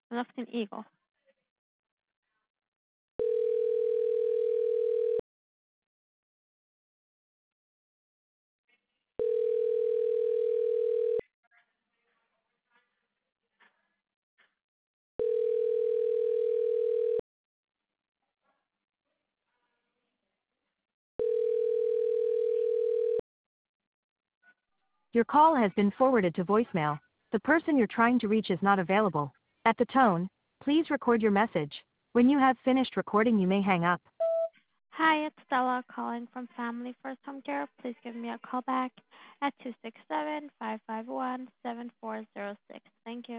I left an eagle. Your call has been forwarded to voicemail. The person you're trying to reach is not available. At the tone, please record your message. When you have finished recording, you may hang up. Hi, it's Stella calling from Family First Home Care. Please give me a call back at 267-551-7406. Thank you.